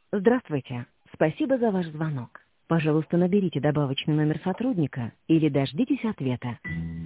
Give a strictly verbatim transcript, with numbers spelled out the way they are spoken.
Здравствуйте. Спасибо за ваш звонок. Пожалуйста, наберите добавочный номер сотрудника или дождитесь ответа.